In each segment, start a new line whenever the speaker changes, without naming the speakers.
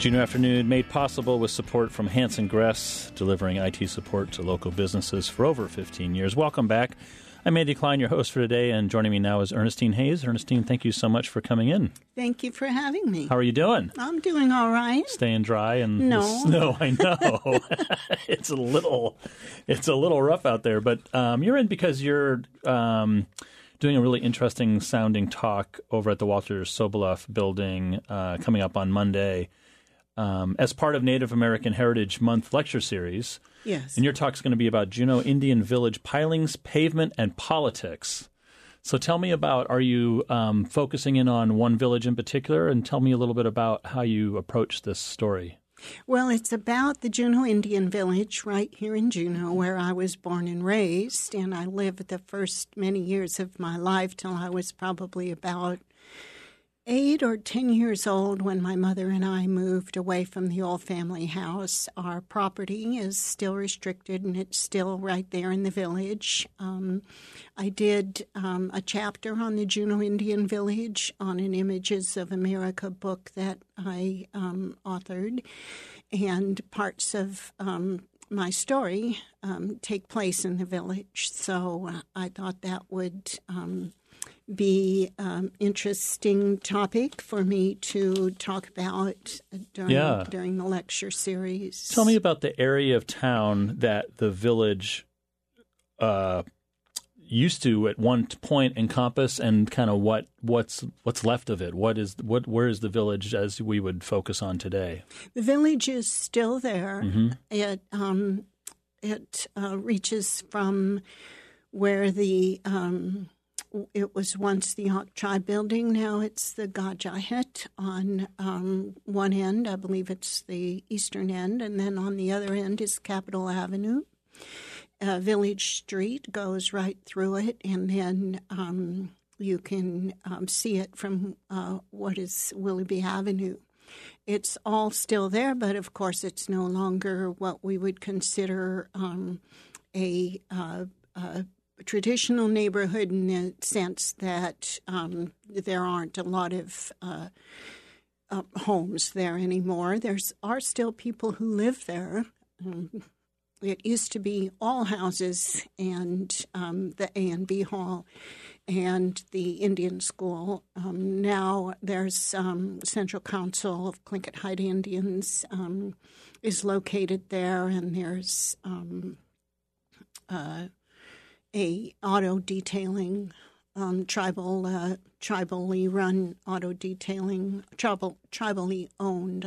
Juneau Afternoon made possible with support from Hanson Gress, delivering IT support to local businesses for over 15 years. Welcome back. I'm Andy Klein, your host for today, and joining me now is Ernestine Hayes. Ernestine, thank you so much for coming in.
Thank you for having me.
How are you doing?
I'm doing all right.
Staying dry and
No.
the snow, I know. It's a little rough out there, but you're in because you're doing a really interesting sounding talk over at the Walter Soboleff building coming up on Monday as part of Native American Heritage Month lecture series.
Yes.
And your talk's going to be about Juneau Indian Village pilings, pavement, and politics. So tell me about, are you focusing in on one village in particular? And tell me a little bit about how you approach this story.
Well, it's about the Juneau Indian Village right here in Juneau, where I was born and raised. And I lived the first many years of my life till I was probably about 8 or 10 years old when my mother and I moved away from the old family house. Our property is still restricted, and it's still right there in the village. I did a chapter on the Juneau Indian Village on an Images of America book that I authored, and parts of my story take place in the village. So I thought that would be interesting topic for me to talk about during the lecture series.
Tell me about the area of town that the village used to at one point encompass, and kind of what's left of it. Where is the village as we would focus on today?
The village is still there.
Mm-hmm.
It reaches from where the it was once the Yaak Tribe building. Now it's the Gajahet on one end. I believe it's the eastern end. And then on the other end is Capitol Avenue. Village Street goes right through it. And then you can see it from what is Willoughby Avenue. It's all still there, but of course it's no longer what we would consider a traditional neighborhood in the sense that there aren't a lot of homes there anymore. There are still people who live there. It used to be all houses and the A&B Hall and the Indian School. Now there's Central Council of Tlingit Haida Indians is located there, and there's a auto detailing, tribally run auto detailing, tribally owned.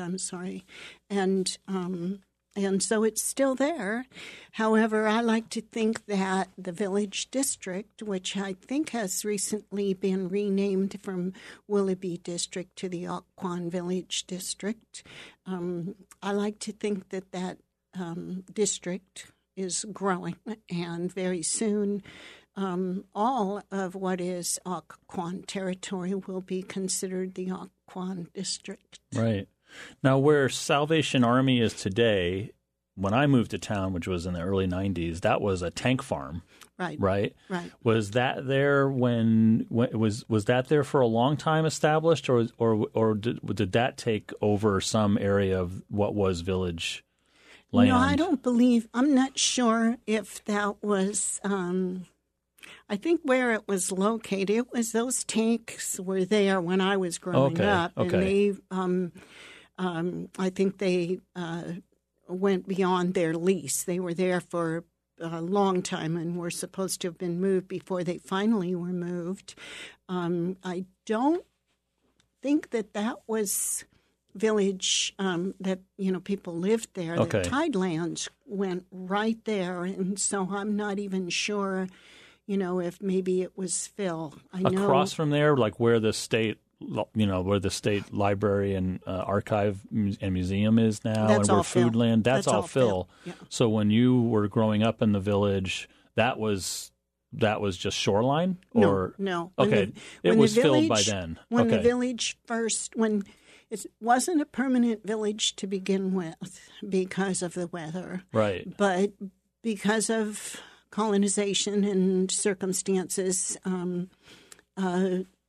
And so it's still there. However, I like to think that the village district, which I think has recently been renamed from Willoughby District to the Occoquan Village District, I like to think that district is growing, and very soon all of what is Occoquan territory will be considered the Occoquan district.
Right. Now, where Salvation Army is today, when I moved to town, which was in the early 90s, that was a tank farm.
Right.
Right?
Right.
Was that there when was that there for a long time established, or did that take over some area of what was village land?
No, I'm not sure if that was, I think where it was located, it was those tanks were there when I was growing up.
Okay.
And they, I think they went beyond their lease. They were there for a long time and were supposed to have been moved before they finally were moved. I don't think that was village that people lived there.
Okay.
The Tidelands went right there, and so I'm not even sure, if maybe it was Phil.
Across from there, like where the state library and archive and museum is now,
that's
and where
Phil.
Foodland, that's all Phil.
Yeah.
So when you were growing up in the village, that was just shoreline, or
no.
Okay, it was filled by then.
When the village it wasn't a permanent village to begin with because of the weather.
Right.
But because of colonization and circumstances,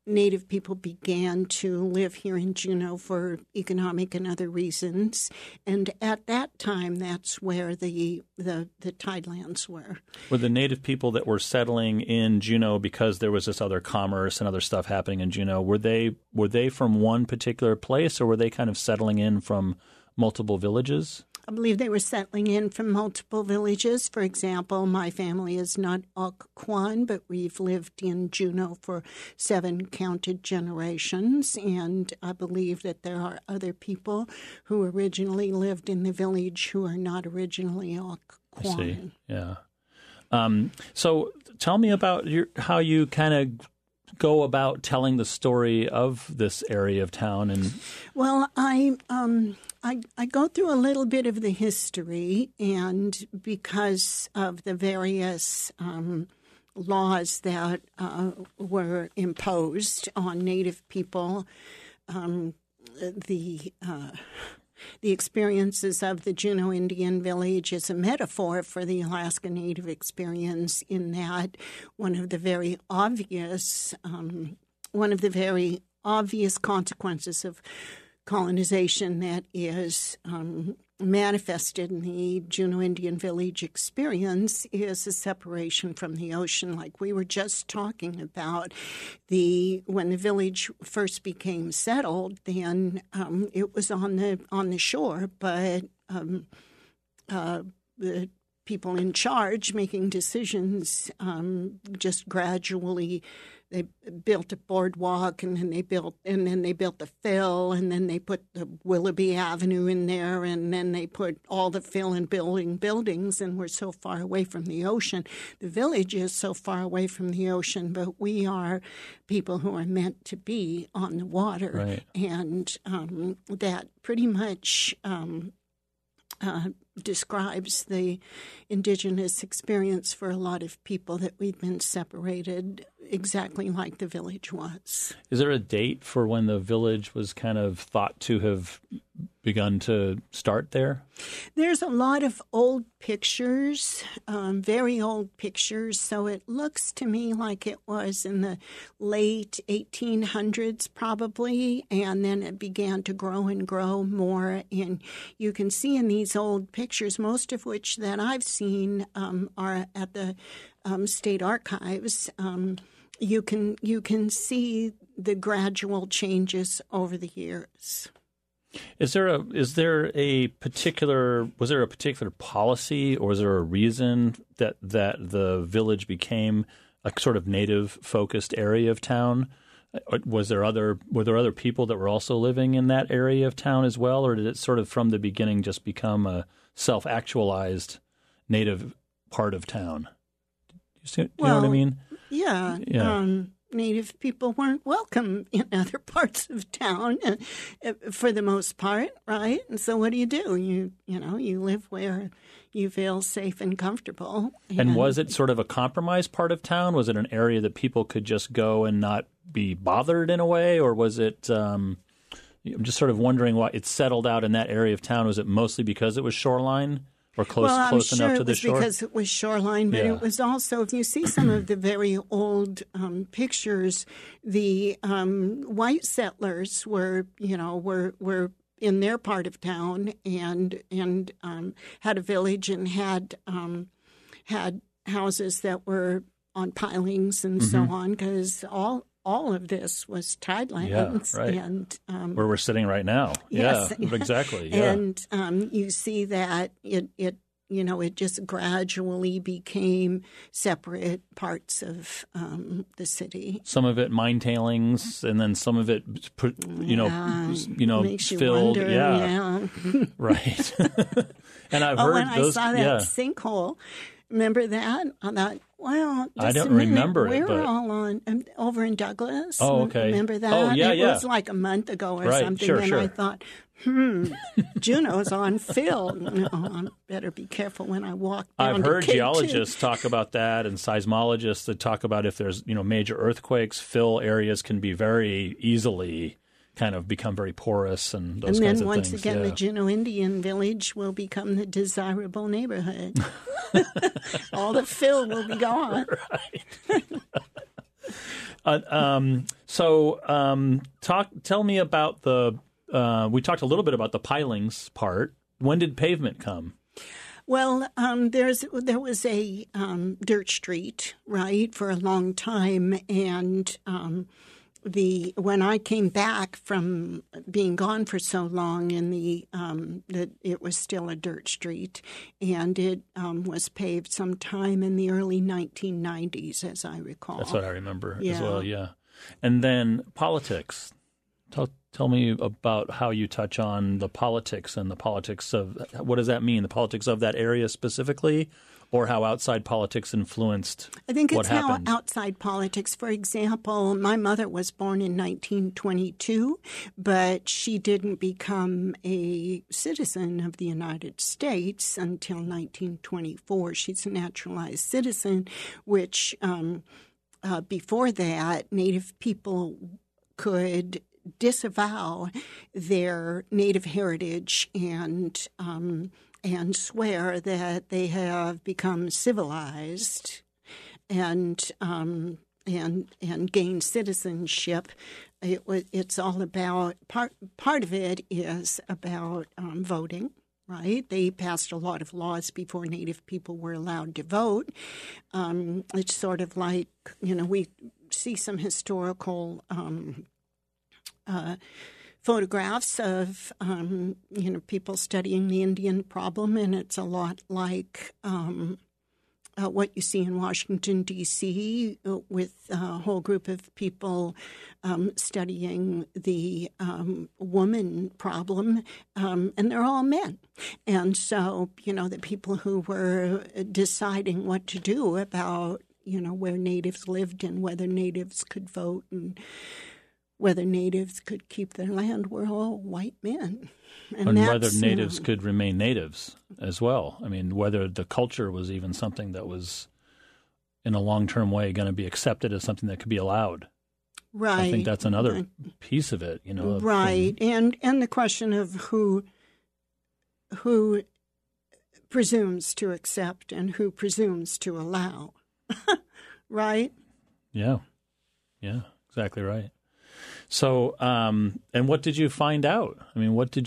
Native people began to live here in Juneau for economic and other reasons. And at that time, that's where the tidelands were.
Were the Native people that were settling in Juneau because there was this other commerce and other stuff happening in Juneau, were they from one particular place, or were they kind of settling in from multiple villages?
I believe they were settling in from multiple villages. For example, my family is not Occoquan, but we've lived in Juneau for 7 counted generations. And I believe that there are other people who originally lived in the village who are not originally Occoquan.
I see. Yeah. So tell me about how you kind of go about telling the story of this area of town. And
well, I go through a little bit of the history, and because of the various laws that were imposed on Native people, the experiences of the Juneau Indian Village is a metaphor for the Alaska Native experience, in that one of the very obvious consequences of colonization that is manifested in the Juneau Indian Village experience is a separation from the ocean, like we were just talking about. When the village first became settled, then it was on the shore, but the people in charge making decisions just gradually. They built a boardwalk, and then they built the fill, and then they put the Willoughby Avenue in there, and then they put all the fill and building buildings, and we're so far away from the ocean. The village is so far away from the ocean, but we are people who are meant to be on the water,
right.
And that pretty much describes the indigenous experience for a lot of people, that we've been separated exactly like the village was.
Is there a date for when the village was kind of thought to have begun to start there?
There's a lot of old pictures, very old pictures, so it looks to me like it was in the late 1800s probably, and then it began to grow and grow more. And you can see in these old pictures, most of which that I've seen are at the State Archives, you can see the gradual changes over the years.
Was there a particular policy, or was there a reason that the village became a sort of native focused area of town? Were there other people that were also living in that area of town as well, or did it sort of from the beginning just become a self-actualized native part of town? Do you know what I mean?
Yeah. Native people weren't welcome in other parts of town for the most part, right? And so what do? You live where you feel safe and comfortable.
And was it sort of a compromised part of town? Was it an area that people could just go and not be bothered in a way? Or was it, I'm just sort of wondering why it settled out in that area of town. Was it mostly because it was shoreline? Or close enough to the shore?
Well, I'm sure it was because it was shoreline, but it was also, if you see some of the very old pictures, the white settlers were in their part of town and had a village and had houses that were on pilings and so on, because all of this was tidelands,
right.
And
where we're sitting right now.
Yes,
yeah, exactly. Yeah.
And you see that it just gradually became separate parts of the city.
Some of it mine tailings, and then some of it,
makes you
filled.
Wonder,
yeah. Right. And I've heard
when
those.
I saw that sinkhole. Remember that? I thought, wow,
I don't remember it.
We're all on over in Douglas.
Oh, okay.
Remember that?
Oh, yeah,
it was like a month ago or something.
Sure,
and
sure.
I thought, Juneau's on fill. I better be careful when I walk down
I've
to
heard
K2.
geologists talk about that, and seismologists that talk about if there's major earthquakes, fill areas can be very easily kind of become very porous and those kinds of things.
And then once again, the Juneau Indian Village will become the desirable neighborhood. All the fill will be gone.
Right. Tell me about we talked a little bit about the pilings part. When did pavement come?
Well, there was a dirt street, right, for a long time, and when I came back from being gone for so long, it was still a dirt street, and it was paved sometime in the early 1990s, as I recall.
That's what I remember as well. Yeah, and then politics. Tell me about how you touch on the politics and the politics of what does that mean? The politics of that area specifically, or how outside politics influenced what happened?
I think it's how outside politics. For example, my mother was born in 1922, but she didn't become a citizen of the United States until 1924. She's a naturalized citizen, which before that, Native people could disavow their Native heritage and swear that they have become civilized and gain citizenship. It's all about part of it is about voting. Right? They passed a lot of laws before Native people were allowed to vote. It's sort of like, we see some historical photographs of, people studying the Indian problem, and it's a lot like what you see in Washington, D.C., with a whole group of people studying the woman problem, and they're all men. And so, the people who were deciding what to do about, where natives lived and whether natives could vote and whether natives could keep their land were all white men.
And whether natives could remain natives as well. I mean, whether the culture was even something that was, in a long-term way, going to be accepted as something that could be allowed.
Right.
I think that's another piece of it,
Right. And the question of who presumes to accept and who presumes to allow. Right?
Yeah. Yeah, exactly right. So, and what did you find out? I mean, what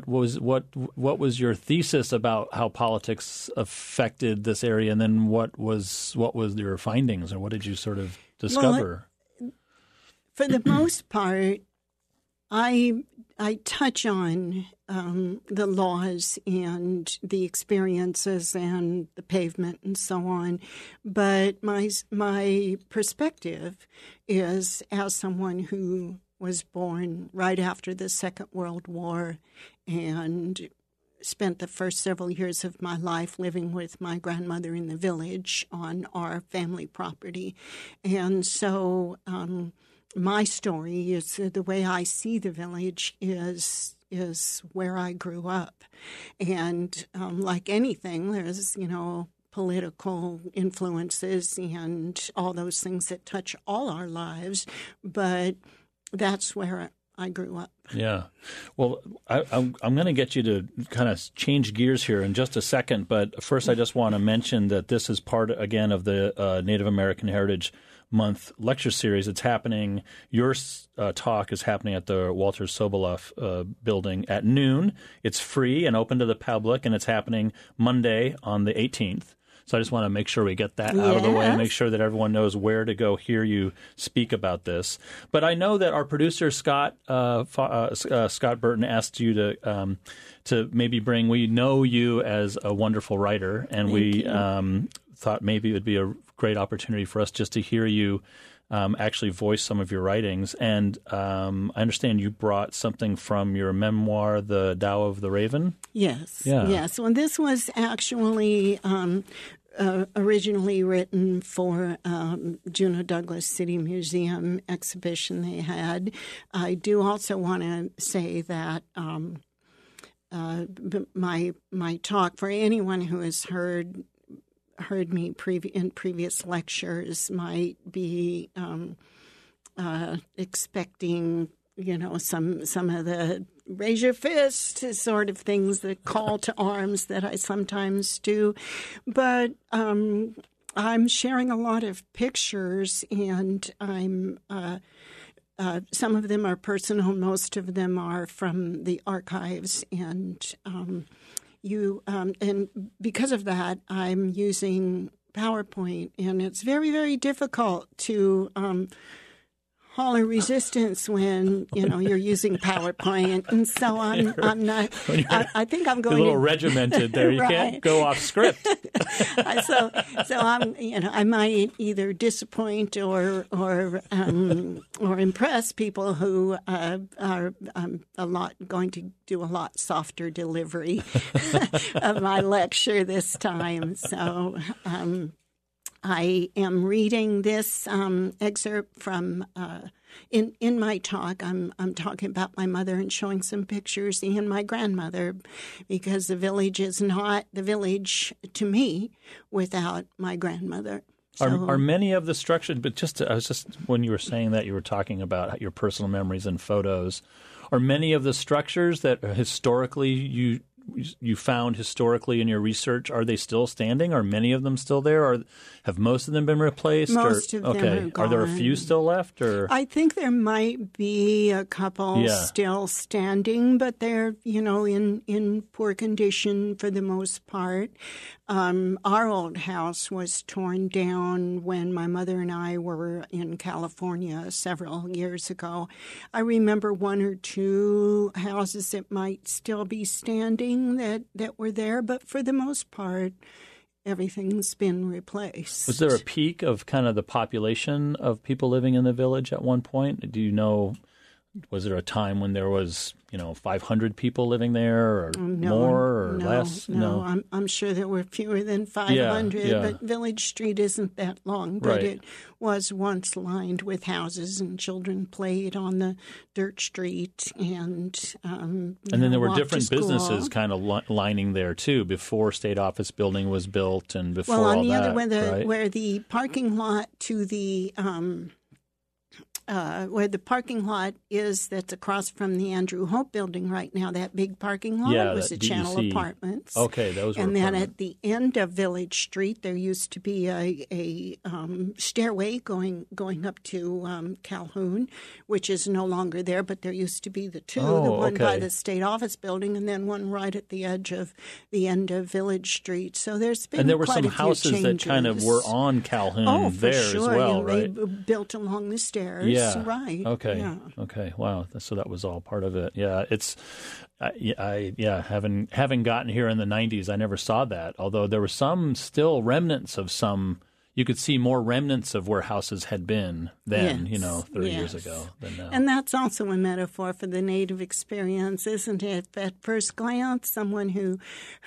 was your thesis about how politics affected this area, and then what was your findings, or what did you sort of discover?
Well, for the most part, I touch on the laws and the experiences and the pavement and so on, but my perspective is as someone who was born right after the Second World War and spent the first several years of my life living with my grandmother in the village on our family property. And so my story is the way I see the village is where I grew up. And like anything, there's, political influences and all those things that touch all our lives, but that's where I grew up.
Yeah. Well, I'm going to get you to kind of change gears here in just a second, but first I just want to mention that this is part, again, of the Native American Heritage Month lecture series. It's happening, your talk is happening at the Walter Soboleff building at noon. It's free and open to the public, and it's happening Monday on the 18th. So I just want to make sure we get that out of the way and make sure that everyone knows where to go hear you speak about this. But I know that our producer, Scott Burton, asked you to maybe bring – we know you as a wonderful writer, and we thought maybe it would be a great opportunity for us just to hear you actually voice some of your writings. And I understand you brought something from your memoir, The Tao of the Raven?
Yes.
Yeah.
Yes. Well, this was actually originally written for Juneau Douglas City Museum exhibition they had. I do also want to say that my talk, for anyone who has heard me in previous lectures, might be expecting, some of the raise your fist sort of things, the call to arms that I sometimes do. But I'm sharing a lot of pictures, and I'm some of them are personal, most of them are from the archives, and and because of that, I'm using PowerPoint, and it's very, very difficult to holler resistance when you're using PowerPoint, and so I'm not. I think I'm going
a little regimented there. You
right.
Can't go off script.
so I'm I might either disappoint or impress people who are going to do a lot softer delivery of my lecture this time. So. I am reading this excerpt from in my talk. I'm talking about my mother and showing some pictures and my grandmother, because the village is not the village to me without my grandmother. So,
are many of the structures? But when you were saying that, you were talking about your personal memories and photos. Are many of the structures that historically you found historically in your research, are they still standing? Are many of them still there? Or have most of them been replaced?
Most of them are gone.
Are there a few still left? Or
I think there might be a couple still standing, but they're in poor condition for the most part. Our old house was torn down when my mother and I were in California several years ago. I remember one or two houses that might still be standing that were there, but for the most part, everything's been replaced.
Was there a peak of kind of the population of people living in the village at one point? Do you know, was there a time when there was 500 people living there, or more or less?
No, I'm sure there were fewer than 500, but Village Street isn't that long, but it was once lined with houses, and children played on the dirt street, and
then there were different businesses kind of lining there too before State Office Building was built, and before all that.
Well, on the other, where the parking lot to the where the parking lot is, that's across from the Andrew Hope Building right now, that big parking lot was the Channel Apartments.
Okay, those were
And then
apartments.
at the end of Village Street, there used to be a stairway going up to Calhoun, which is no longer there, but there used to be the two, the one by the State Office Building and then one right at the edge of the end of Village Street. So there's been
and there were
quite
some houses that kind of were on Calhoun
for
there
sure.
as well,
and
right?
They built along the stairs.
Yeah.
Right.
Okay.
Yeah.
Okay. Wow. So that was all part of it. Yeah. It's, having gotten here in the 90s, I never saw that. Although there were some still remnants of some. You could see more remnants of where houses had been then, 30 years ago than now.
And that's also a metaphor for the Native experience, isn't it? At first glance, someone who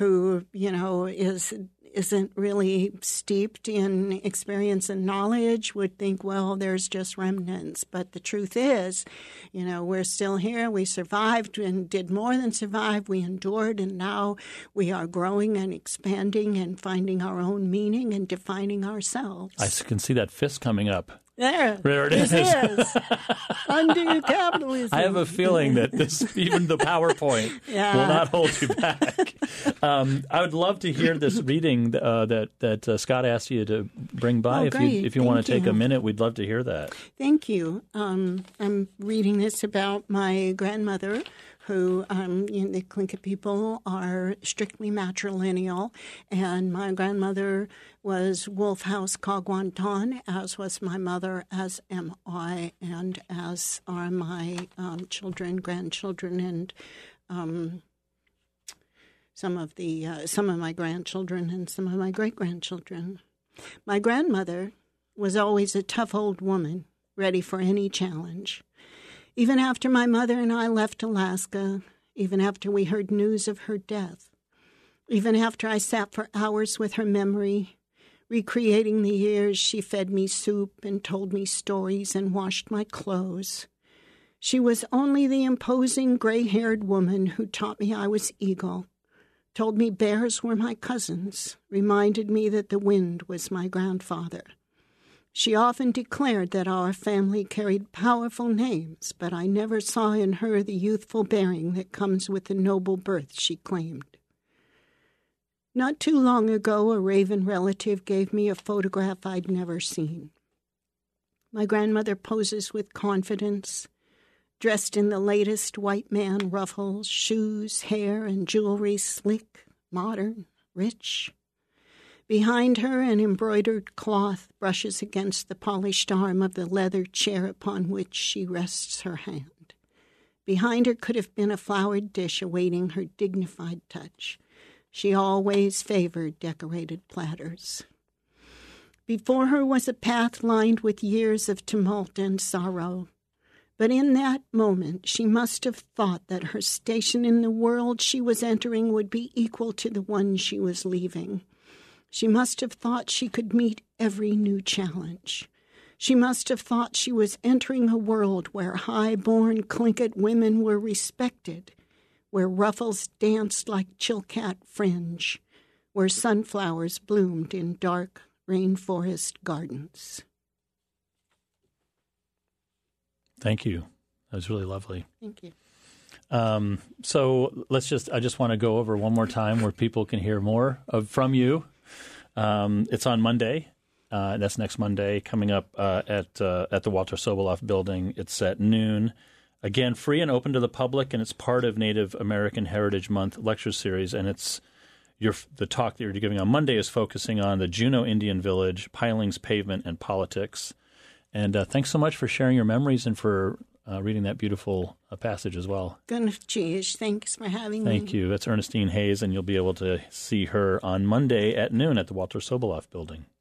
isn't really steeped in experience and knowledge would think, well, there's just remnants. But the truth is, we're still here. We survived and did more than survive. We endured, and now we are growing and expanding and finding our own meaning and defining ourselves.
I can see that fist coming up.
There
it is.
Undo capitalism.
I have a feeling that even the PowerPoint will not hold you back. I would love to hear this reading that Scott asked you to bring by. If you want to take a minute, we'd love to hear that.
Thank you. I'm reading this about my grandmother, who the Tlingit people are strictly matrilineal, and my grandmother was Wolf House Kagwantan, as was my mother, as am I, and as are my children, grandchildren, and some of my grandchildren and some of my great-grandchildren. My grandmother was always a tough old woman, ready for any challenge. Even after my mother and I left Alaska, even after we heard news of her death, even after I sat for hours with her memory, recreating the years she fed me soup and told me stories and washed my clothes, she was only the imposing gray-haired woman who taught me I was eagle, told me bears were my cousins, reminded me that the wind was my grandfather. She often declared that our family carried powerful names, but I never saw in her the youthful bearing that comes with the noble birth she claimed. Not too long ago, a Raven relative gave me a photograph I'd never seen. My grandmother poses with confidence, dressed in the latest white man ruffles, shoes, hair, and jewelry, slick, modern, rich. Behind her, an embroidered cloth brushes against the polished arm of the leather chair upon which she rests her hand. Behind her could have been a flowered dish awaiting her dignified touch. She always favored decorated platters. Before her was a path lined with years of tumult and sorrow. But in that moment, she must have thought that her station in the world she was entering would be equal to the one she was leaving. She must have thought she could meet every new challenge. She must have thought she was entering a world where high-born Tlingit women were respected, where ruffles danced like Chilkat fringe, where sunflowers bloomed in dark rainforest gardens.
Thank you. That was really lovely.
Thank you.
So I just want to go over one more time where people can hear more from you. It's on Monday. That's next Monday, coming up at the Walter Soboleff Building. It's at noon. Again, free and open to the public, and it's part of Native American Heritage Month lecture series. And it's the talk that you're giving on Monday is focusing on the Juneau Indian Village, pilings, pavement, and politics. And thanks so much for sharing your memories and for reading that beautiful passage as well.
Thanks for having me.
Thank you. That's Ernestine Hayes, and you'll be able to see her on Monday at noon at the Walter Soboleff Building.